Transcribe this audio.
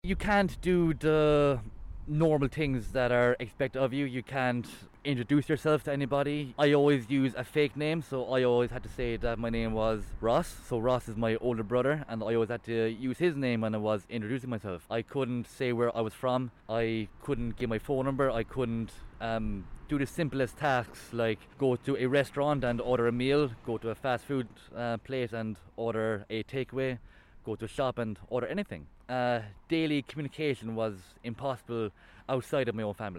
You can't do the normal things that are expected of you. You can't introduce yourself to anybody. I always use a fake name, so I always had to say that my name was Ross. So Ross is my older brother, and I always had to use his name when I was introducing myself. I couldn't say where I was from. I couldn't give my phone number. I couldn't do the simplest tasks like go to a restaurant and order a meal, go to a fast food place and order a takeaway, go to a shop and order anything. Daily communication was impossible outside of my own family.